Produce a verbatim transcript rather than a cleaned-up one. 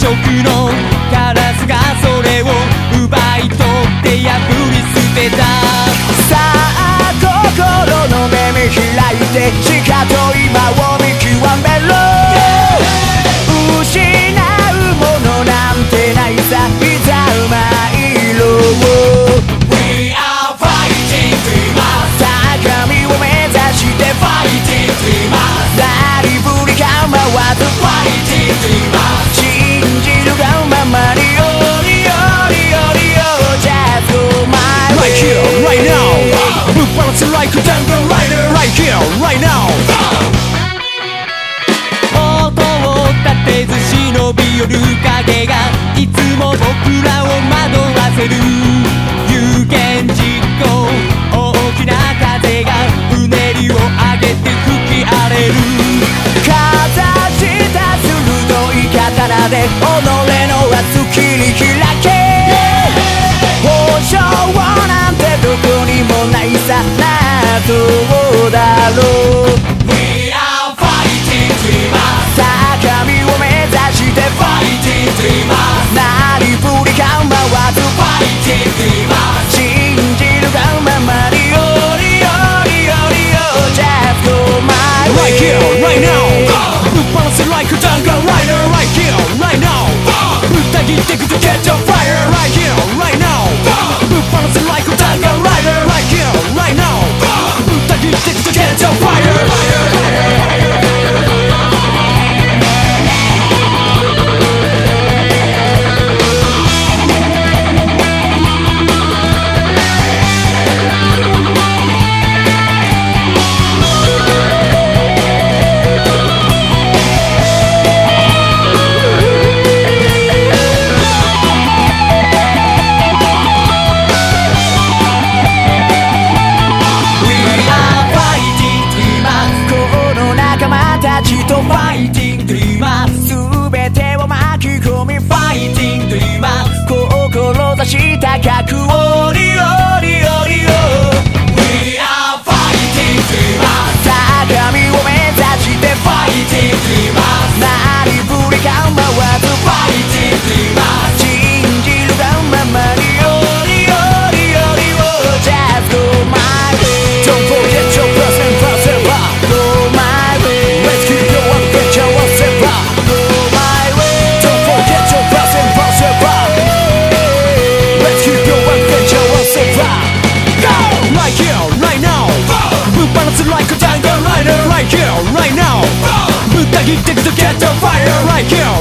色のカラスがそれを奪い取って破り捨てた。 さあ心の目見開いてしかと今を見極めろ。失うものなんてないさ、いざ参ろう。 We are fighting dreamers。 高みを目指して Fighting dreamers。 何ぶり構わず Fighting dreamers。 信じるがままによりよりよりよ Just go my way Right here, right now。 Move balance like a jungle rider。 Right here, right now。 音を立てず忍び寄る影がいつも僕らを惑わせる。有言実行、大きな風がうねりを上げて吹き荒れる。 かざした鋭い刀で己の熱切り開け。保証なんてどこにもないさ、謎だろう。 We are fighting dreamers。 高みを目指して Fighting dreamers。 何ぶり構わず Fighting dreamers。 信じるがままによりよりよりよ Just go my way Right here, right now。 Move balance like a jungle rider。 Right here, right now。 ぶった切ってくと catch on fire。 Right here, right now。 Move balance like a jungle rider。 Right here, right now。 ぶった切ってくと catch on fire。Fighting dreamers。 全てを巻き込み Fighting dreamers。 志高くおりおりおりよ We are fighting dreamers。 高みを目指して Fighting dreamers。 何ぶり構わず Fighting dreamers。 信じるがままによりよりよりを Just go my way Don't forget your present forever。 Go my way Let's keep your adventure once ever。 Go my way Don't forget your present forever。 Let's keep your adventure once ever。 Go! Right here, right now。 Move balance like a jungle rider。 Right here, right now。 ぶった切ってくと catch on fire。 Right here,